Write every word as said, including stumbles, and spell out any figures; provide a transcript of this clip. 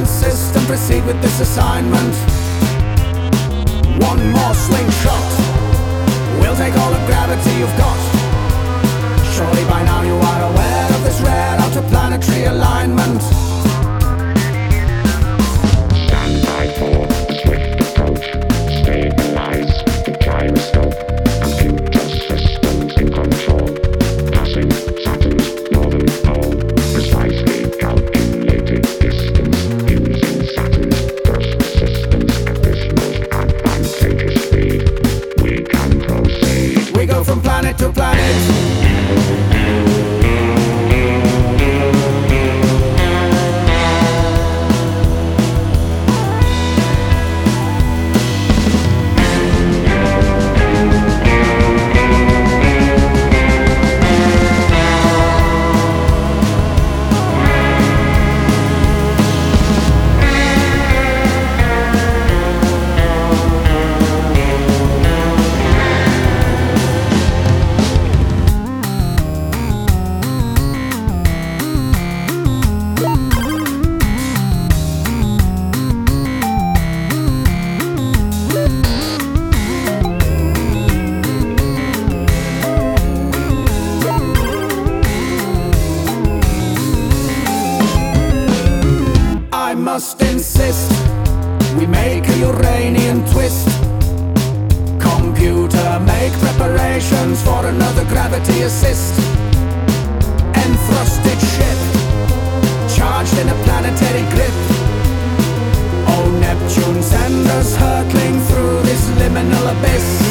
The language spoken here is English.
insist and proceed with this assignment. One more slingshot, we'll take all the gravity you've got. Surely by now you are aware of this rare outer-planetary alignment. Stand by for a swift approach. Stabilize the gyroscope. Computer systems in control. Passing Saturn's northern pole. Precisely calculated distance using Saturn's thrust systems at this most advantageous speed. We can proceed. We go from planet to planet. I must insist, we make a Uranian twist. Computer, make preparations for another gravity assist. Enthrusted ship, charged in a planetary grip. Oh Neptune, send us hurtling through this liminal abyss.